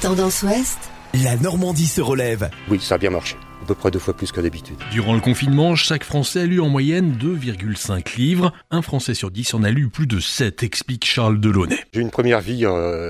Tendance Ouest, la Normandie se relève. Oui, ça a bien marché. À peu près 2 fois plus que d'habitude. Durant le confinement, chaque Français a lu en moyenne 2,5 livres. Un Français sur 10 en a lu plus de 7, explique Charles Delaunay. J'ai eu une première vie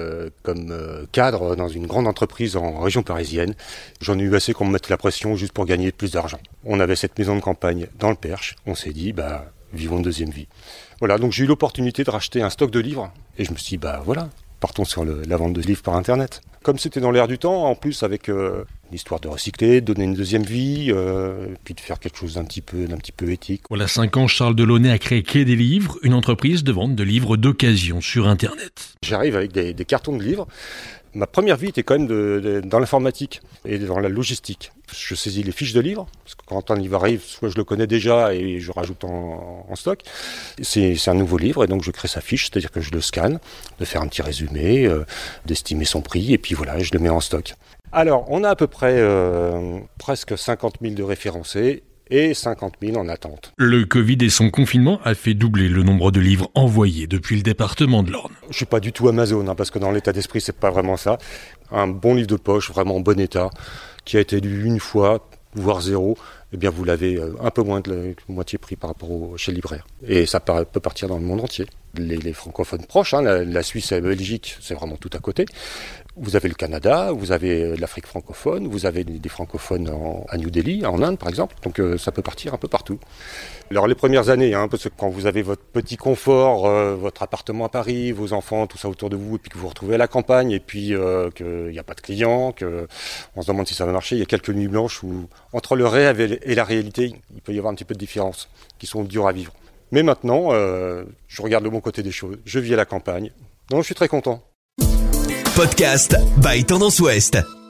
comme cadre dans une grande entreprise en région parisienne. J'en ai eu assez qu'on me mette la pression juste pour gagner plus d'argent. On avait cette maison de campagne dans le Perche. On s'est dit, vivons une deuxième vie. Voilà, donc j'ai eu l'opportunité de racheter un stock de livres. Et je me suis dit, voilà, partons sur la vente de livres par Internet. Comme c'était dans l'air du temps, en plus avec l'histoire de recycler, de donner une deuxième vie, puis de faire quelque chose d'un petit peu éthique. Voilà 5 ans, Charles Delaunay a créé Quai des livres, une entreprise de vente de livres d'occasion sur Internet. J'arrive avec des cartons de livres. Ma première vie était quand même dans l'informatique et dans la logistique. Je saisis les fiches de livres, parce que quand un livre arrive, soit je le connais déjà et je rajoute en stock. C'est un nouveau livre et donc je crée sa fiche, c'est-à-dire que je le scanne, de faire un petit résumé, d'estimer son prix et puis voilà, je le mets en stock. Alors, on a à peu près presque 50 000 de référencés et 50 000 en attente. Le Covid et son confinement a fait doubler le nombre de livres envoyés depuis le département de l'Orne. Je suis pas du tout Amazon, parce que dans l'état d'esprit, c'est pas vraiment ça. Un bon livre de poche, vraiment en bon état, qui a été lu une fois, voire 0, eh bien vous l'avez un peu moins de la moitié prix par rapport chez le libraire. Et ça peut partir dans le monde entier. Les francophones proches, la Suisse et la Belgique, c'est vraiment tout à côté. Vous avez le Canada, vous avez l'Afrique francophone, vous avez des francophones à New Delhi, en Inde par exemple, donc ça peut partir un peu partout. Alors les premières années, parce que quand vous avez votre petit confort, votre appartement à Paris, vos enfants, tout ça autour de vous, et puis que vous vous retrouvez à la campagne, et puis qu'il n'y a pas de clients, qu'on se demande si ça va marcher, il y a quelques nuits blanches où entre le rêve et la réalité, il peut y avoir un petit peu de différence, qui sont dures à vivre. Mais maintenant, je regarde le bon côté des choses, je vis à la campagne, donc je suis très content. Podcast by Tendance Ouest.